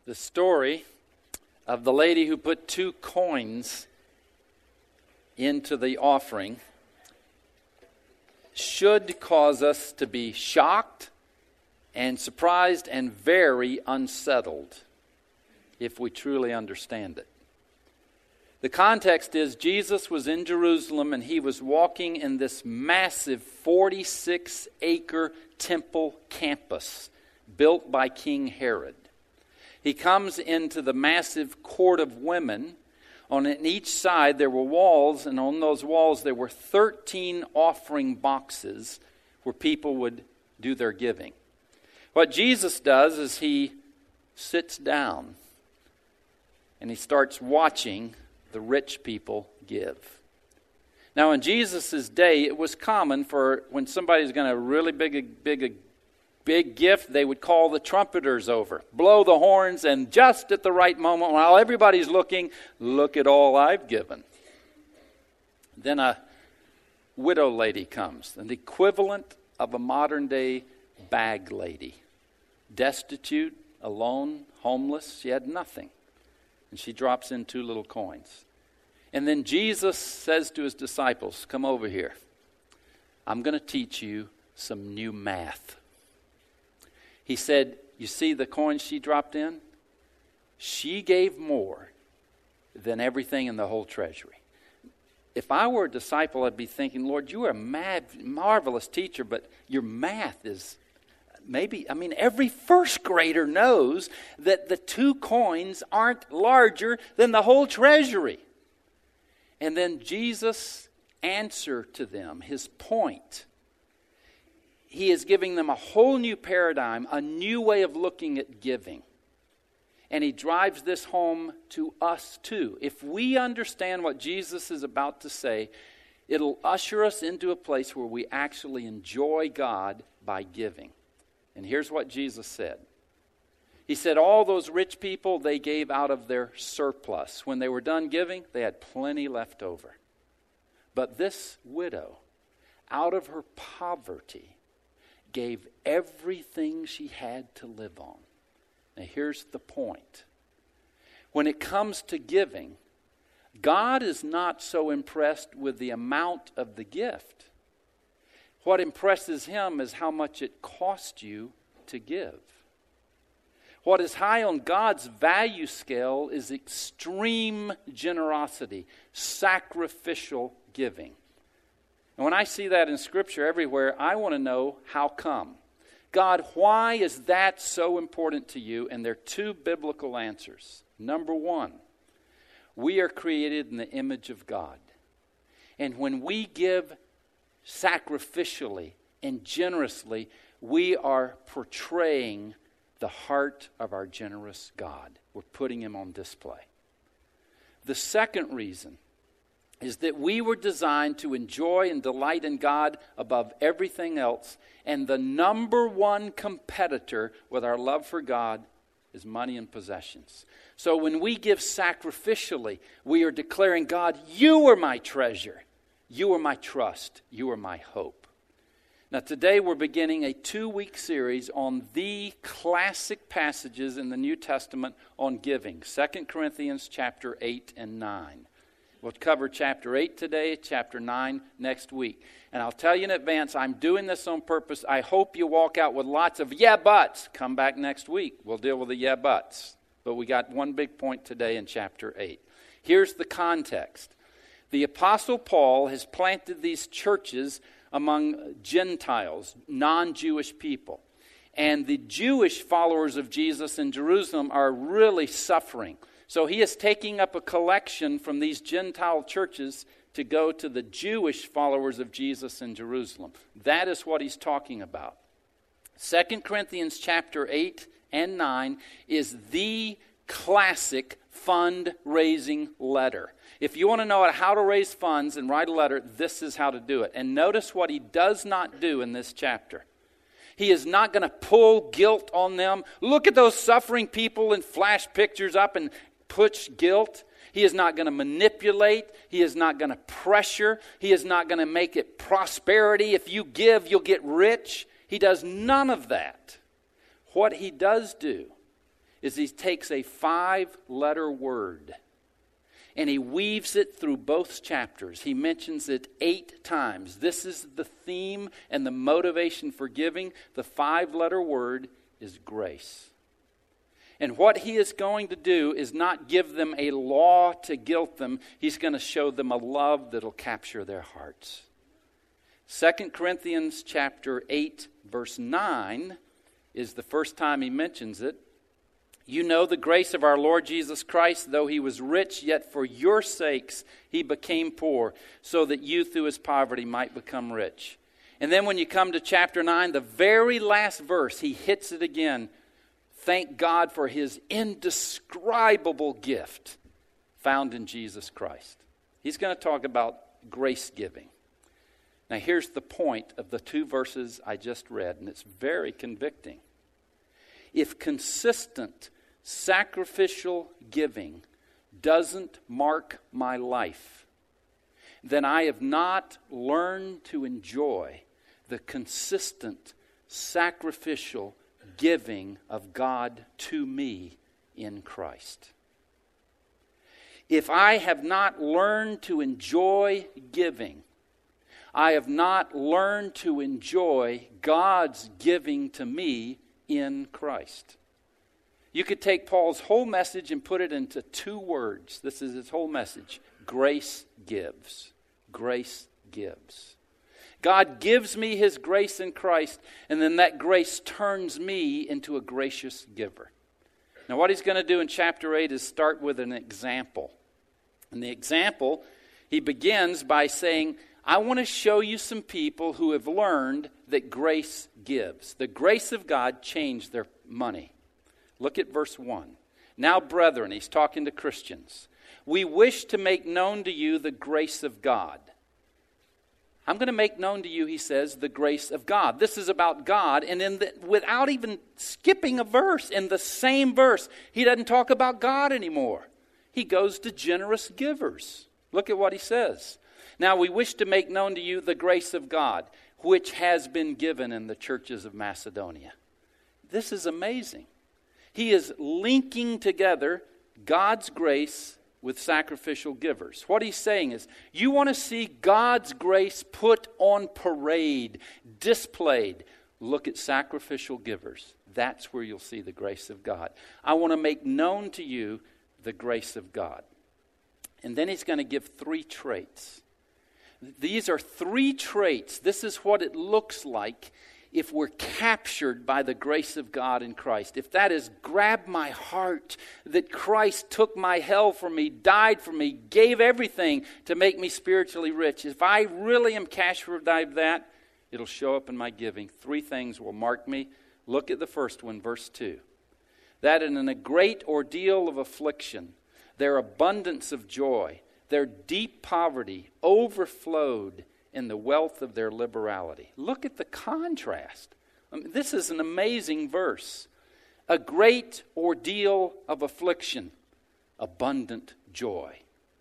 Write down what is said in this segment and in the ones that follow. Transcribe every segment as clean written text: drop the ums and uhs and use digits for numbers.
The story of the lady who put 2 coins into the offering should cause us to be shocked and surprised and very unsettled if we truly understand it. The context is Jesus was in Jerusalem and he was walking in this massive 46-acre temple campus built by King Herod. He comes into the massive court of women. On each side there were walls, and on those walls there were 13 offering boxes where people would do their giving. What Jesus does is he sits down and he starts watching the rich people give. Now in Jesus' day, it was common for when somebody's going to really big gift, they would call the trumpeters over, blow the horns, and just at the right moment, while everybody's looking, look at all I've given. Then a widow lady comes, an equivalent of a modern-day bag lady. Destitute, alone, homeless, she had nothing. And she drops in 2 little coins. And then Jesus says to his disciples, come over here. I'm going to teach you some new math. He said, you see the coins she dropped in? She gave more than everything in the whole treasury. If I were a disciple, I'd be thinking, Lord, you are a marvelous teacher, but your math is every first grader knows that the 2 coins aren't larger than the whole treasury. And then Jesus' answer to them, his point, he is giving them a whole new paradigm, a new way of looking at giving. And he drives this home to us too. If we understand what Jesus is about to say, it'll usher us into a place where we actually enjoy God by giving. And here's what Jesus said. He said all those rich people, they gave out of their surplus. When they were done giving, they had plenty left over. But this widow, out of her poverty, gave everything she had to live on. Now here's the point. When it comes to giving, God is not so impressed with the amount of the gift. What impresses him is how much it cost you to give. What is high on God's value scale is extreme generosity, sacrificial giving. And when I see that in Scripture everywhere, I want to know how come. God, why is that so important to you? And there are 2 biblical answers. Number 1, we are created in the image of God. And when we give sacrificially and generously, we are portraying the heart of our generous God. We're putting him on display. The second reason is that we were designed to enjoy and delight in God above everything else. And the number 1 competitor with our love for God is money and possessions. So when we give sacrificially, we are declaring, God, you are my treasure. You are my trust. You are my hope. Now today we're beginning a 2-week series on the classic passages in the New Testament on giving. 2 Corinthians chapter 8 and 9. We'll cover chapter 8 today, chapter 9 next week. And I'll tell you in advance, I'm doing this on purpose. I hope you walk out with lots of yeah buts. Come back next week. We'll deal with the yeah buts. But we got one big point today in chapter 8. Here's the context. The Apostle Paul has planted these churches among Gentiles, non-Jewish people. And the Jewish followers of Jesus in Jerusalem are really suffering. So he is taking up a collection from these Gentile churches to go to the Jewish followers of Jesus in Jerusalem. That is what he's talking about. 2 Corinthians chapter 8 and 9 is the classic fundraising letter. If you want to know how to raise funds and write a letter, this is how to do it. And notice what he does not do in this chapter. He is not going to pull guilt on them. Look at those suffering people and flash pictures up and push guilt. He is not going to manipulate. He is not going to pressure. He is not going to make it prosperity. If you give, you'll get rich. He does none of that. What he does do is he takes a 5-letter word and he weaves it through both chapters. He mentions it 8 times. This is the theme and the motivation for giving. The 5-letter word is grace. And what he is going to do is not give them a law to guilt them. He's going to show them a love that will capture their hearts. 2 Corinthians chapter 8, verse 9 is the first time he mentions it. You know the grace of our Lord Jesus Christ, though he was rich, yet for your sakes he became poor, so that you through his poverty might become rich. And then when you come to chapter 9, the very last verse, he hits it again. Thank God for his indescribable gift found in Jesus Christ. He's going to talk about grace giving. Now here's the point of the 2 verses I just read, and it's very convicting. If consistent sacrificial giving doesn't mark my life, then I have not learned to enjoy the consistent sacrificial giving of God to me in Christ. If I have not learned to enjoy giving, I have not learned to enjoy God's giving to me in Christ. You could take Paul's whole message and put it into 2 words. This is his whole message. Grace gives. Grace gives. God gives me his grace in Christ, and then that grace turns me into a gracious giver. Now what he's going to do in chapter 8 is start with an example. And the example, he begins by saying, I want to show you some people who have learned that grace gives. The grace of God changed their money. Look at verse 1. Now, brethren, he's talking to Christians, we wish to make known to you the grace of God. I'm going to make known to you, he says, the grace of God. This is about God, and without even skipping a verse, in the same verse, he doesn't talk about God anymore. He goes to generous givers. Look at what he says. Now we wish to make known to you the grace of God, which has been given in the churches of Macedonia. This is amazing. He is linking together God's grace with sacrificial givers. What he's saying is, you want to see God's grace put on parade, displayed. Look at sacrificial givers. That's where you'll see the grace of God. I want to make known to you the grace of God. And then he's going to give 3 traits. These are 3 traits. This is what it looks like if we're captured by the grace of God in Christ. If that has grabbed my heart, that Christ took my hell for me, died for me, gave everything to make me spiritually rich. If I really am captured by that, it'll show up in my giving. 3 things will mark me. Look at the first one, verse 2. That in a great ordeal of affliction, their abundance of joy, their deep poverty overflowed in the wealth of their liberality. Look at the contrast. This is an amazing verse. A great ordeal of affliction, abundant joy.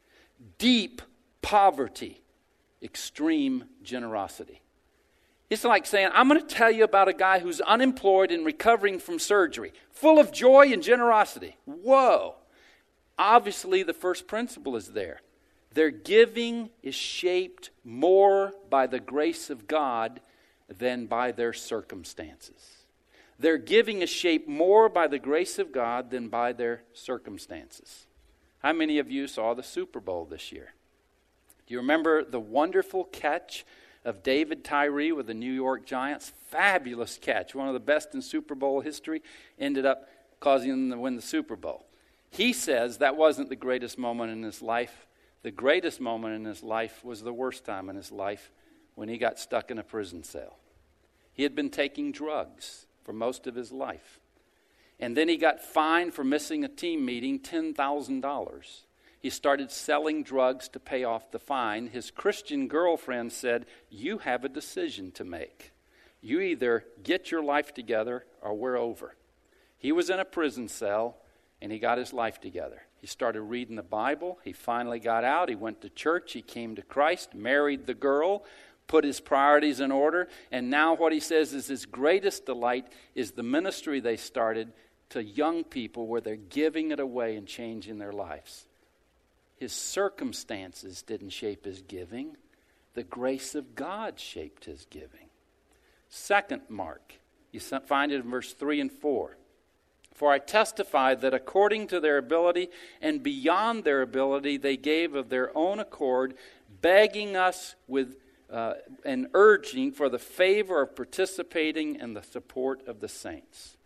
Deep poverty, extreme generosity. It's like saying, I'm going to tell you about a guy who's unemployed and recovering from surgery, full of joy and generosity. Whoa! Obviously, the first principle is there. Their giving is shaped more by the grace of God than by their circumstances. Their giving is shaped more by the grace of God than by their circumstances. How many of you saw the Super Bowl this year? Do you remember the wonderful catch of David Tyree with the New York Giants? Fabulous catch, one of the best in Super Bowl history, ended up causing them to win the Super Bowl. He says that wasn't the greatest moment in his life. The greatest moment in his life was the worst time in his life, when he got stuck in a prison cell. He had been taking drugs for most of his life. And then he got fined for missing a team meeting $10,000. He started selling drugs to pay off the fine. His Christian girlfriend said, you have a decision to make. You either get your life together or we're over. He was in a prison cell and he got his life together. He started reading the Bible. He finally got out. He went to church. He came to Christ, married the girl, put his priorities in order. And now what he says is his greatest delight is the ministry they started to young people where they're giving it away and changing their lives. His circumstances didn't shape his giving. The grace of God shaped his giving. Second mark, you find it in verse 3 and 4. For I testify that according to their ability and beyond their ability, they gave of their own accord, begging us with and urging for the favor of participating in the support of the saints.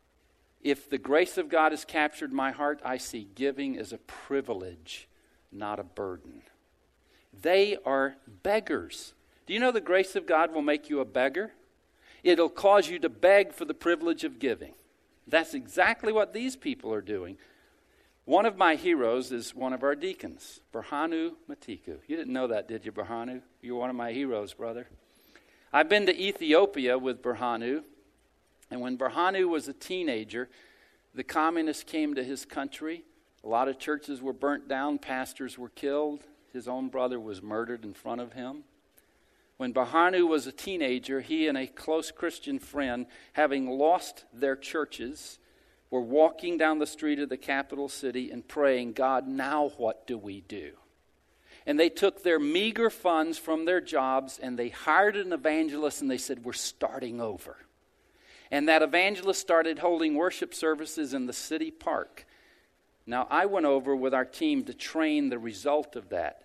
If the grace of God has captured my heart, I see giving as a privilege, not a burden. They are beggars. Do you know the grace of God will make you a beggar? It'll cause you to beg for the privilege of giving. That's exactly what these people are doing. One of my heroes is one of our deacons, Berhanu Matiku. You didn't know that, did you, Berhanu? You're one of my heroes, brother. I've been to Ethiopia with Berhanu, and when Berhanu was a teenager, the communists came to his country. A lot of churches were burnt down, pastors were killed. His own brother was murdered in front of him. When Berhanu was a teenager, he and a close Christian friend, having lost their churches, were walking down the street of the capital city and praying, God, now what do we do? And they took their meager funds from their jobs and they hired an evangelist and they said, we're starting over. And that evangelist started holding worship services in the city park. Now, I went over with our team to train the result of that.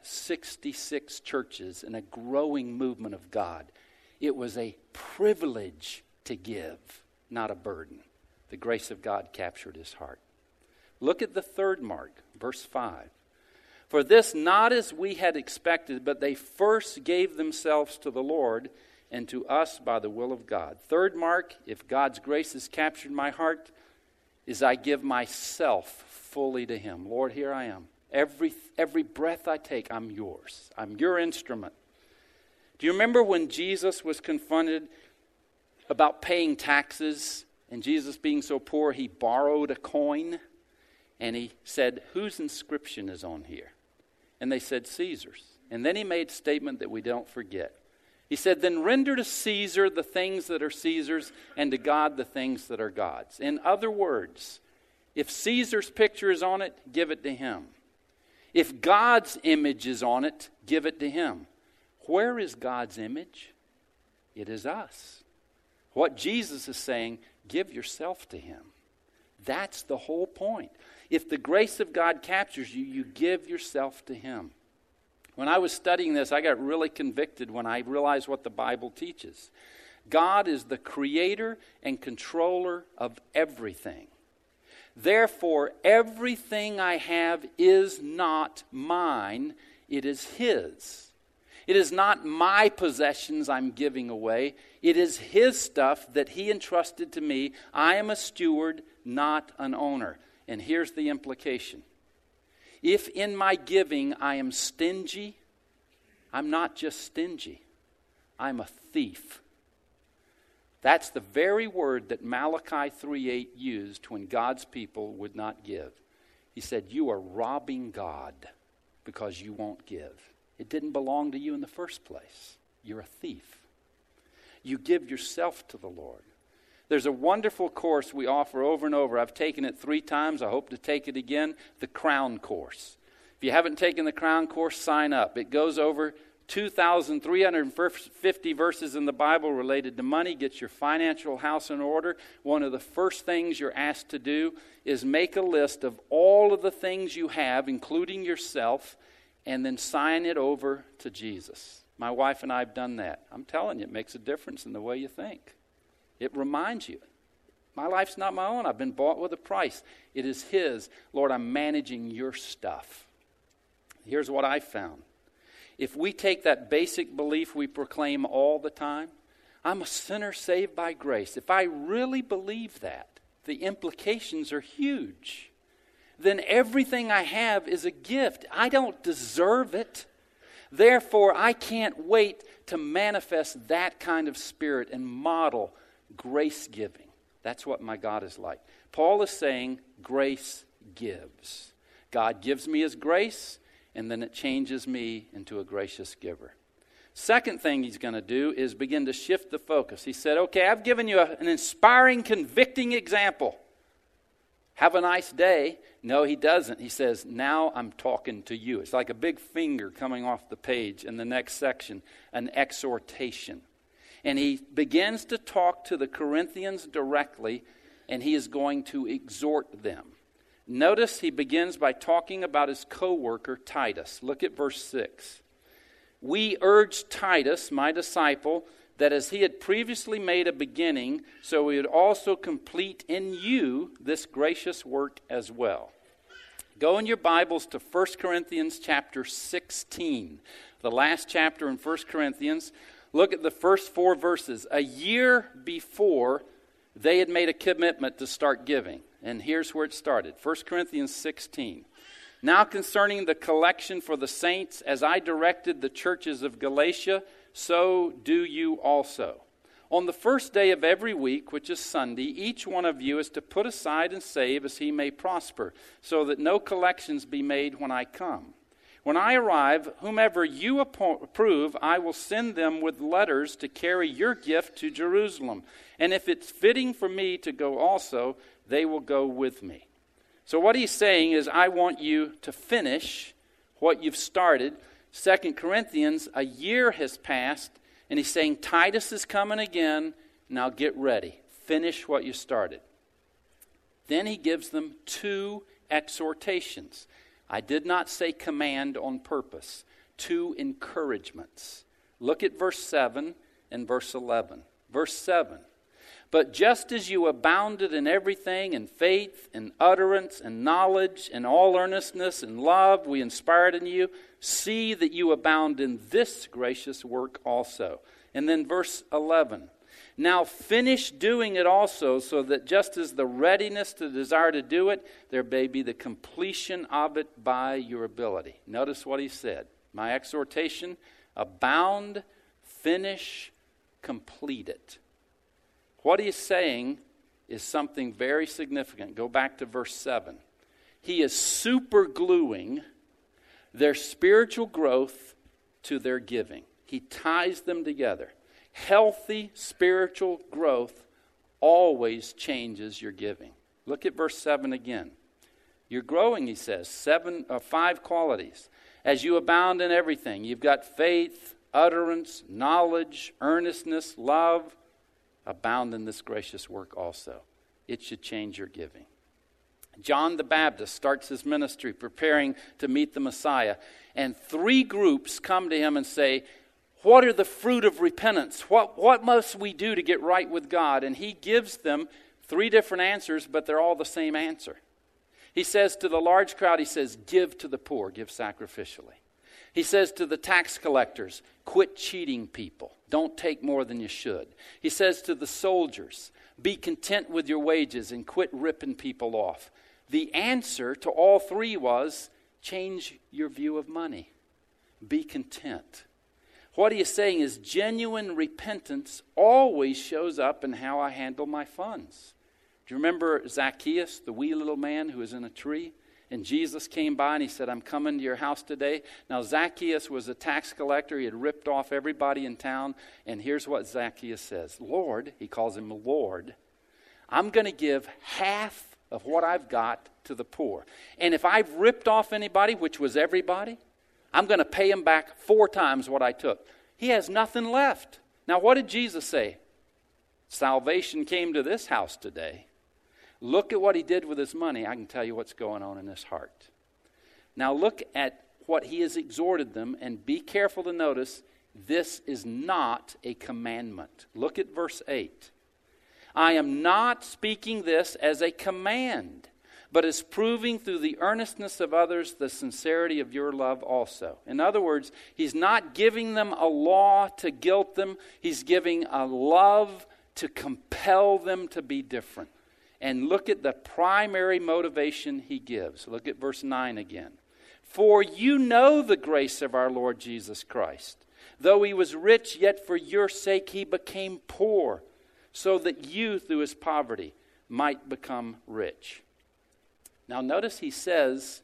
66 churches and a growing movement of God. It was a privilege to give, not a burden. The grace of God captured his heart. Look at the third mark, verse 5. For this not as we had expected, but they first gave themselves to the Lord and to us by the will of God. Third mark, if God's grace has captured my heart, is I give myself fully to him. Lord, here I am. Every breath I take, I'm yours. I'm your instrument. Do you remember when Jesus was confronted about paying taxes? And Jesus being so poor, he borrowed a coin. And he said, whose inscription is on here? And they said, Caesar's. And then he made a statement that we don't forget. He said, then render to Caesar the things that are Caesar's, and to God the things that are God's. In other words, if Caesar's picture is on it, give it to him. If God's image is on it, give it to him. Where is God's image? It is us. What Jesus is saying, give yourself to him. That's the whole point. If the grace of God captures you, you give yourself to him. When I was studying this, I got really convicted when I realized what the Bible teaches. God is the creator and controller of everything. Therefore, everything I have is not mine, it is his. It is not my possessions I'm giving away. It is his stuff that he entrusted to me. I am a steward, not an owner. And here's the implication. If in my giving I am stingy, I'm not just stingy. I'm a thief. That's the very word that Malachi 3:8 used when God's people would not give. He said, you are robbing God because you won't give. It didn't belong to you in the first place. You're a thief. You give yourself to the Lord. There's a wonderful course we offer over and over. I've taken it 3 times. I hope to take it again. The Crown Course. If you haven't taken the Crown Course, sign up. It goes over 2,350 verses in the Bible related to money. Gets your financial house in order. One of the first things you're asked to do is make a list of all of the things you have, including yourself, and then sign it over to Jesus. My wife and I have done that. I'm telling you, it makes a difference in the way you think. It reminds you, my life's not my own. I've been bought with a price. It is his. Lord, I'm managing your stuff. Here's what I found. If we take that basic belief we proclaim all the time, I'm a sinner saved by grace. If I really believe that, the implications are huge. Then everything I have is a gift. I don't deserve it. Therefore, I can't wait to manifest that kind of spirit and model grace giving. That's what my God is like. Paul is saying grace gives. God gives me his grace, and then it changes me into a gracious giver. Second thing he's going to do is begin to shift the focus. He said, okay, I've given you an inspiring, convicting example. Have a nice day. No, he doesn't. He says, now I'm talking to you. It's like a big finger coming off the page in the next section, an exhortation. And he begins to talk to the Corinthians directly, and he is going to exhort them. Notice he begins by talking about his co-worker Titus. Look at verse 6. We urge Titus, my disciple, that as he had previously made a beginning, so he would also complete in you this gracious work as well. Go in your Bibles to 1 Corinthians chapter 16, the last chapter in 1 Corinthians. Look at the first 4 verses. A year before, they had made a commitment to start giving. And here's where it started. 1 Corinthians 16. Now concerning the collection for the saints, as I directed the churches of Galatia, so do you also. On the first day of every week, which is Sunday, each one of you is to put aside and save as he may prosper, so that no collections be made when I come. When I arrive, whomever you approve, I will send them with letters to carry your gift to Jerusalem. And if it's fitting for me to go also, they will go with me. So what he's saying is, I want you to finish what you've started. 2 Corinthians, a year has passed, and he's saying, Titus is coming again. Now get ready. Finish what you started. Then he gives them 2 exhortations. I did not say command on purpose. 2 encouragements. Look at verse 7 and verse 11. Verse 7. But just as you abounded in everything, in faith, in utterance, and knowledge, and all earnestness, and love we inspired in you, see that you abound in this gracious work also. And then verse 11. Now finish doing it also, so that just as the readiness to desire to do it, there may be the completion of it by your ability. Notice what he said. My exhortation, abound, finish, complete it. What he's saying is something very significant. Go back to verse 7. He is super gluing their spiritual growth to their giving. He ties them together. Healthy spiritual growth always changes your giving. Look at verse 7 again. You're growing, he says, 5 qualities. As you abound in everything, you've got faith, utterance, knowledge, earnestness, love. Abound in this gracious work also. It should change your giving. John the Baptist starts his ministry preparing to meet the Messiah. And 3 groups come to him and say, what are the fruit of repentance? What must we do to get right with God? And he gives them 3 different answers, but they're all the same answer. He says to the large crowd, he says, give to the poor, give sacrificially. He says to the tax collectors, quit cheating people. Don't take more than you should. He says to the soldiers, be content with your wages and quit ripping people off. The answer to all 3 was, change your view of money. Be content. What he is saying is genuine repentance always shows up in how I handle my funds. Do you remember Zacchaeus, the wee little man who was in a tree? And Jesus came by and he said, I'm coming to your house today. Now Zacchaeus was a tax collector. He had ripped off everybody in town. And here's what Zacchaeus says. Lord, he calls him Lord, I'm going to give half of what I've got to the poor. And if I've ripped off anybody, which was everybody, I'm going to pay him back 4 times what I took. He has nothing left. Now what did Jesus say? Salvation came to this house today. Look at what he did with his money. I can tell you what's going on in his heart. Now look at what he has exhorted them, and be careful to notice this is not a commandment. Look at verse 8. I am not speaking this as a command, but as proving through the earnestness of others the sincerity of your love also. In other words, he's not giving them a law to guilt them. He's giving a love to compel them to be different. And look at the primary motivation he gives. Look at verse 9 again. For you know the grace of our Lord Jesus Christ. Though he was rich, yet for your sake he became poor, so that you through his poverty might become rich. Now notice he says,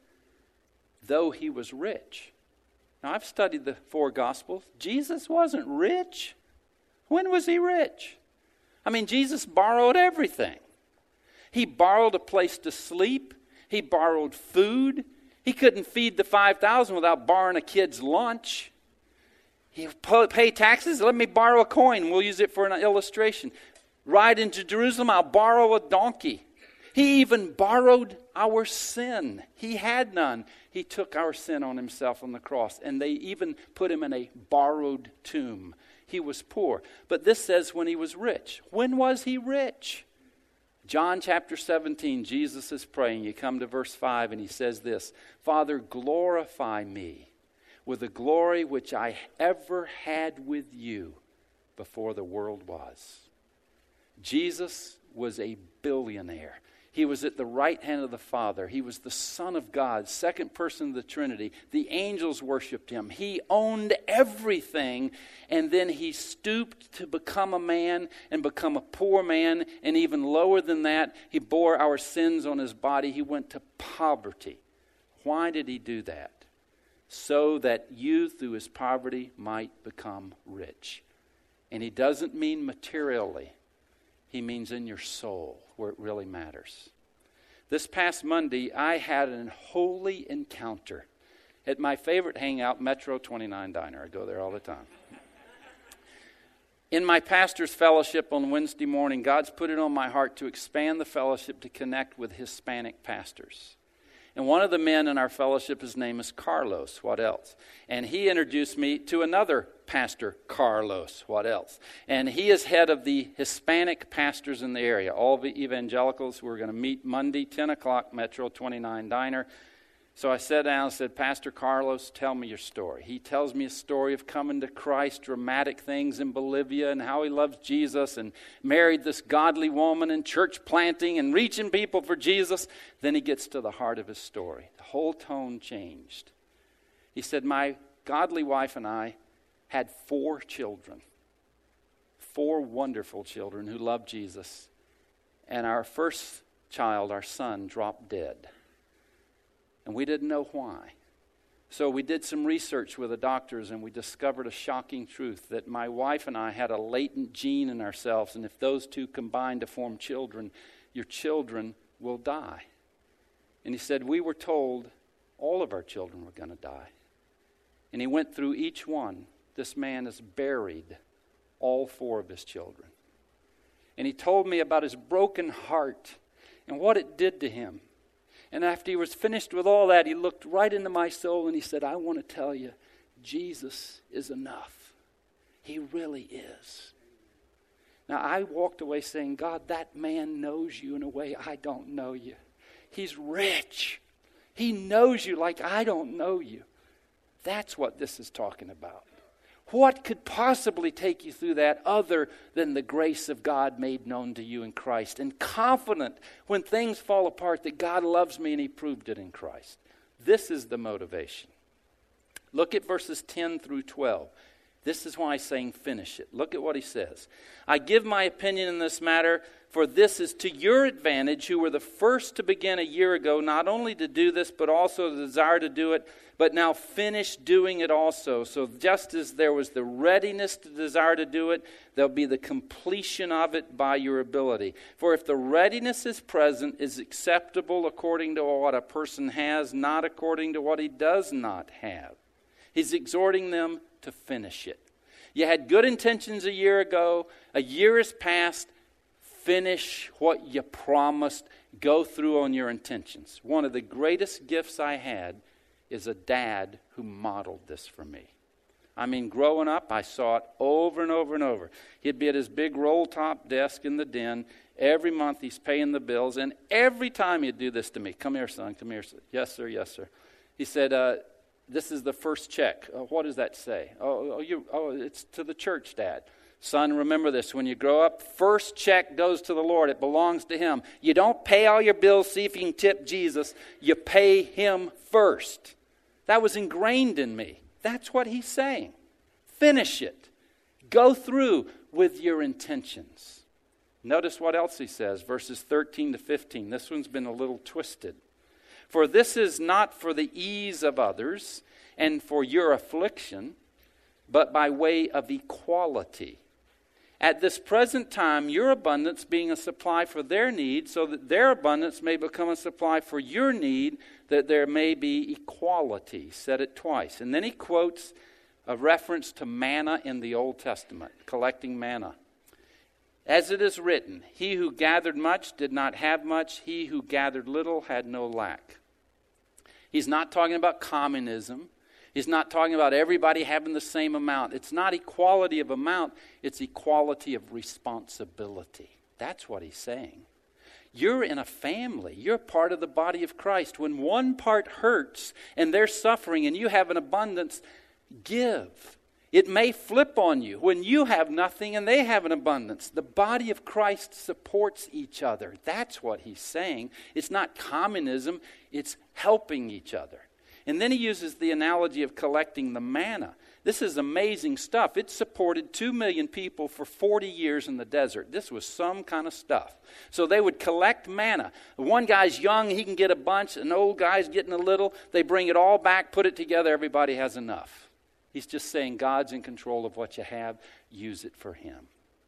though he was rich. Now I've studied the 4 Gospels. Jesus wasn't rich. When was he rich? I mean, Jesus borrowed everything. He borrowed a place to sleep. He borrowed food. He couldn't feed the 5,000 without borrowing a kid's lunch. He pay taxes. Let me borrow a coin. We'll use it for an illustration. Ride into Jerusalem. I'll borrow a donkey. He even borrowed our sin. He had none. He took our sin on himself on the cross. And they even put him in a borrowed tomb. He was poor. But this says when he was rich. When was he rich? John chapter 17, Jesus is praying. You come to verse 5 and he says this, Father, glorify me with the glory which I ever had with you before the world was. Jesus was a billionaire. He was at the right hand of the Father. He was the Son of God, second person of the Trinity. The angels worshiped him. He owned everything, and then he stooped to become a man and become a poor man, and even lower than that, he bore our sins on his body. He went to poverty. Why did he do that? So that you, through his poverty, might become rich. And he doesn't mean materially. He means in your soul, where it really matters. This past Monday, I had an holy encounter at my favorite hangout, Metro 29 Diner. I go there all the time. In my pastor's fellowship on Wednesday morning, God's put it on my heart to expand the fellowship to connect with Hispanic pastors. And one of the men in our fellowship, his name is Carlos. What else? And he introduced me to another pastor, Carlos. What else? And he is head of the Hispanic pastors in the area. All the evangelicals. We're going to meet Monday, 10 o'clock, Metro 29 Diner. So I sat down and said, Pastor Carlos, tell me your story. He tells me a story of coming to Christ, dramatic things in Bolivia, and how he loves Jesus and married this godly woman and church planting and reaching people for Jesus. Then he gets to the heart of his story. The whole tone changed. He said, my godly wife and I had 4 children, 4 wonderful children who loved Jesus. And our first child, our son, dropped dead. And we didn't know why. So we did some research with the doctors, and we discovered a shocking truth that my wife and I had a latent gene in ourselves, and if those two combine to form children, your children will die. And he said, we were told all of our children were going to die. And he went through each one. This man has buried all 4 of his children. And he told me about his broken heart and what it did to him. And after he was finished with all that, he looked right into my soul and he said, I want to tell you, Jesus is enough. He really is. Now, I walked away saying, God, that man knows you in a way I don't know you. He's rich. He knows you like I don't know you. That's what this is talking about. What could possibly take you through that other than the grace of God made known to you in Christ? And confident when things fall apart that God loves me and he proved it in Christ. This is the motivation. Look at verses 10 through 12. This is why I'm saying finish it. Look at what he says. I give my opinion in this matter, for this is to your advantage, who were the first to begin a year ago, not only to do this, but also the desire to do it, but now finish doing it also. So just as there was the readiness to desire to do it, there'll be the completion of it by your ability. For if the readiness is present, is acceptable according to what a person has, not according to what he does not have. He's exhorting them to finish it. You had good intentions a year ago. A year has passed. Finish what you promised. Go through on your intentions. One of the greatest gifts I had is a dad who modeled this for me. I mean, growing up, I saw it over and over and over. He'd be at his big roll-top desk in the den. Every month he's paying the bills. And every time he'd do this to me. Come here, son. Come here, son. Yes, sir. Yes, sir. He said, this is the first check. What does that say? It's to the church, Dad. Son, remember this. When you grow up, first check goes to the Lord. It belongs to him. You don't pay all your bills, see if you can tip Jesus. You pay him first. That was ingrained in me. That's what he's saying. Finish it. Go through with your intentions. Notice what else he says, verses 13 to 15. This one's been a little twisted. For this is not for the ease of others and for your affliction, but by way of equality, at this present time, your abundance being a supply for their need, so that their abundance may become a supply for your need, that there may be equality. Said it twice. And then he quotes a reference to manna in the Old Testament, collecting manna. As it is written, he who gathered much did not have much, he who gathered little had no lack. He's not talking about communism. He's not talking about everybody having the same amount. It's not equality of amount, it's equality of responsibility. That's what he's saying. You're in a family. You're part of the body of Christ. When one part hurts and they're suffering and you have an abundance, give. It may flip on you when you have nothing and they have an abundance. The body of Christ supports each other. That's what he's saying. It's not communism, it's helping each other. And then he uses the analogy of collecting the manna. This is amazing stuff. It supported 2 million people for 40 years in the desert. This was some kind of stuff. So they would collect manna. One guy's young, he can get a bunch. An old guy's getting a little. They bring it all back, put it together. Everybody has enough. He's just saying God's in control of what you have. Use it for him.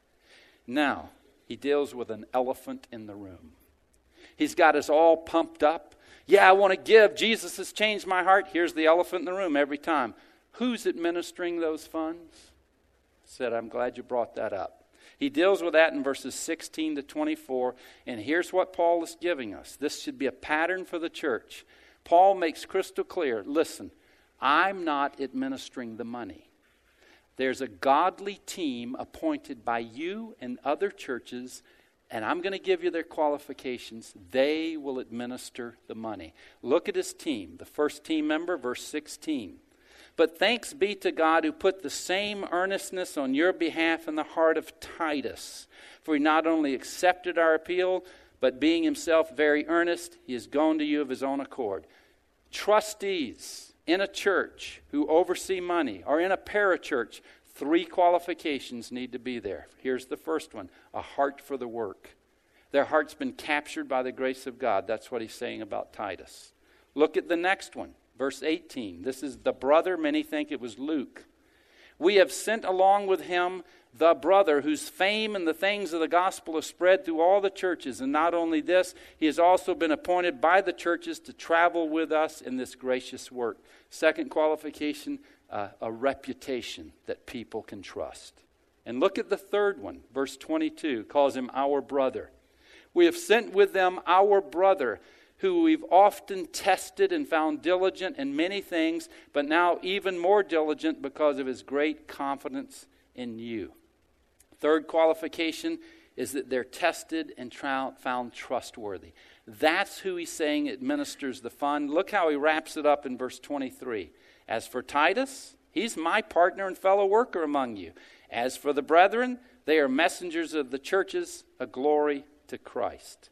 Now, he deals with an elephant in the room. He's got us all pumped up. Yeah, I want to give. Jesus has changed my heart. Here's the elephant in the room every time. Who's administering those funds? I said, I'm glad you brought that up. He deals with that in verses 16 to 24. And here's what Paul is giving us. This should be a pattern for the church. Paul makes crystal clear, listen, I'm not administering the money. There's a godly team appointed by you and other churches, and I'm going to give you their qualifications. They will administer the money. Look at his team. The first team member, verse 16. But thanks be to God who put the same earnestness on your behalf in the heart of Titus. For he not only accepted our appeal, but being himself very earnest, he has gone to you of his own accord. Trustees in a church who oversee money, or in a parachurch, 3 qualifications need to be there. Here's the first one, a heart for the work. Their heart's been captured by the grace of God. That's what he's saying about Titus. Look at the next one, verse 18. This is the brother, many think it was Luke. We have sent along with him the brother whose fame and the things of the gospel have spread through all the churches. And not only this, he has also been appointed by the churches to travel with us in this gracious work. Second qualification, a reputation that people can trust. And look at the third one, verse 22, calls him our brother. We have sent with them our brother, who we've often tested and found diligent in many things, but now even more diligent because of his great confidence in you. Third qualification is that they're tested and found trustworthy. That's who he's saying administers the fund. Look how he wraps it up in verse 23. As for Titus, he's my partner and fellow worker among you. As for the brethren, they are messengers of the churches, a glory to Christ.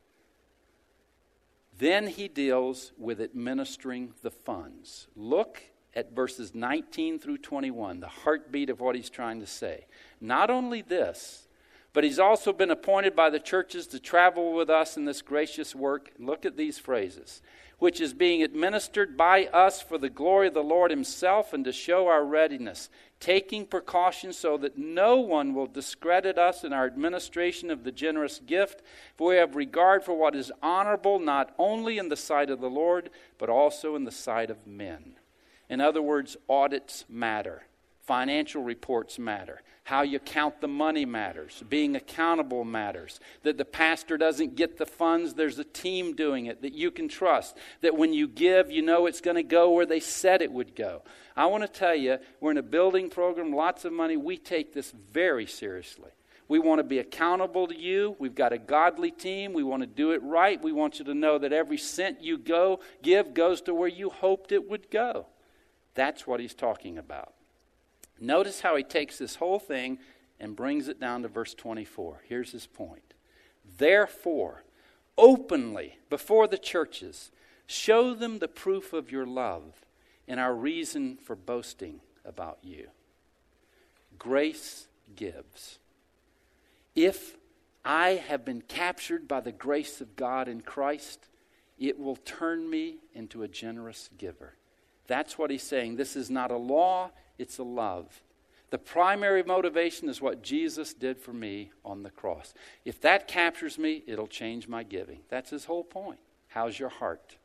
Then he deals with administering the funds. Look at verses 19 through 21, the heartbeat of what he's trying to say. Not only this, but he's also been appointed by the churches to travel with us in this gracious work. Look at these phrases. Which is being administered by us for the glory of the Lord himself and to show our readiness, taking precautions so that no one will discredit us in our administration of the generous gift, for we have regard for what is honorable not only in the sight of the Lord, but also in the sight of men. In other words, audits matter. Financial reports matter. How you count the money matters. Being accountable matters. That the pastor doesn't get the funds, there's a team doing it that you can trust. That when you give, you know it's going to go where they said it would go. I want to tell you, we're in a building program, lots of money. We take this very seriously. We want to be accountable to you. We've got a godly team. We want to do it right. We want you to know that every cent you give goes to where you hoped it would go. That's what he's talking about. Notice how he takes this whole thing and brings it down to verse 24. Here's his point. Therefore, openly before the churches, show them the proof of your love and our reason for boasting about you. Grace gives. If I have been captured by the grace of God in Christ, it will turn me into a generous giver. That's what he's saying. This is not a law, it's a love. The primary motivation is what Jesus did for me on the cross. If that captures me, it'll change my giving. That's his whole point. How's your heart?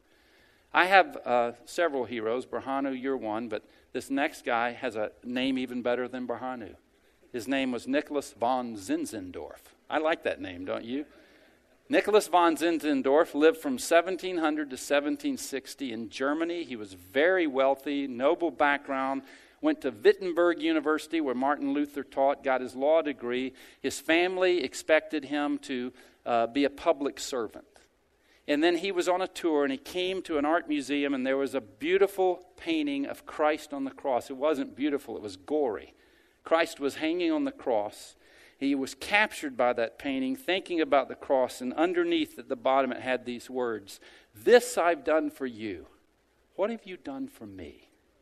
I have several heroes. Berhanu, you're one, but this next guy has a name even better than Berhanu. His name was Nicholas von Zinzendorf. I like that name, don't you? Nicholas von Zinzendorf lived from 1700 to 1760 in Germany. He was very wealthy, noble background, went to Wittenberg University where Martin Luther taught, got his law degree. His family expected him to be a public servant. And then he was on a tour and he came to an art museum and there was a beautiful painting of Christ on the cross. It wasn't beautiful, it was gory. Christ was hanging on the cross. He was captured by that painting, thinking about the cross, and underneath at the bottom it had these words, "This I've done for you. What have you done for me?"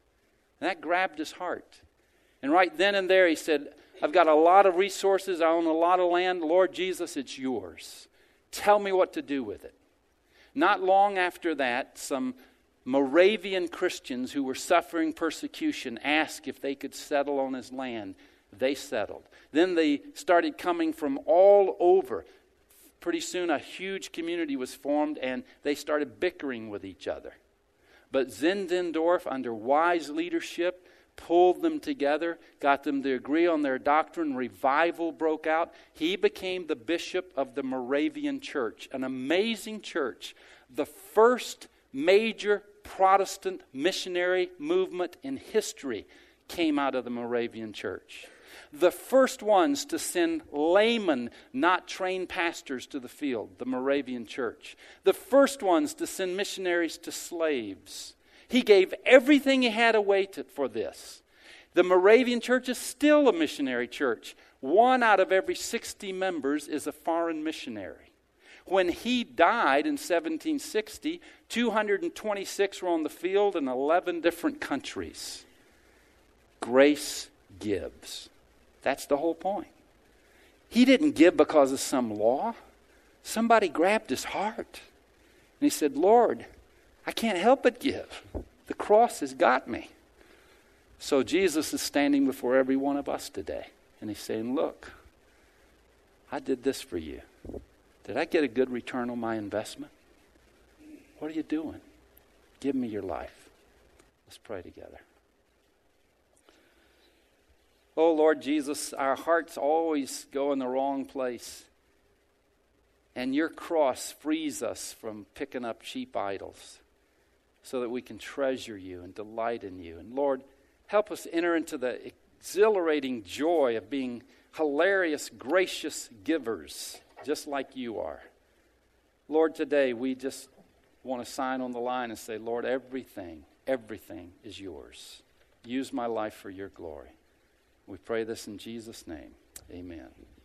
And that grabbed his heart. And right then and there he said, "I've got a lot of resources. I own a lot of land. Lord Jesus, it's yours. Tell me what to do with it." Not long after that, some Moravian Christians who were suffering persecution asked if they could settle on his land. They settled. Then they started coming from all over. Pretty soon a huge community was formed and they started bickering with each other. But Zinzendorf, under wise leadership, pulled them together, got them to agree on their doctrine. Revival broke out. He became the bishop of the Moravian Church, an amazing church, the first major Protestant missionary movement in history came out of the Moravian Church. The first ones to send laymen, not trained pastors, to the field, the Moravian Church. The first ones to send missionaries to slaves. He gave everything he had away for this. The Moravian Church is still a missionary church. 1 out of every 60 members is a foreign missionary. When he died in 1760, 226 were on the field in 11 different countries. Grace gives. That's the whole point. He didn't give because of some law. Somebody grabbed his heart. And he said, "Lord, I can't help but give. The cross has got me." So Jesus is standing before every one of us today. And he's saying, "Look, I did this for you. Did I get a good return on my investment? What are you doing? Give me your life." Let's pray together. Oh, Lord Jesus, our hearts always go in the wrong place. And your cross frees us from picking up cheap idols so that we can treasure you and delight in you. And Lord, help us enter into the exhilarating joy of being hilarious, gracious givers, just like you are. Lord, today we just want to sign on the line and say, "Lord, everything is yours. Use my life for your glory." We pray this in Jesus' name. Amen.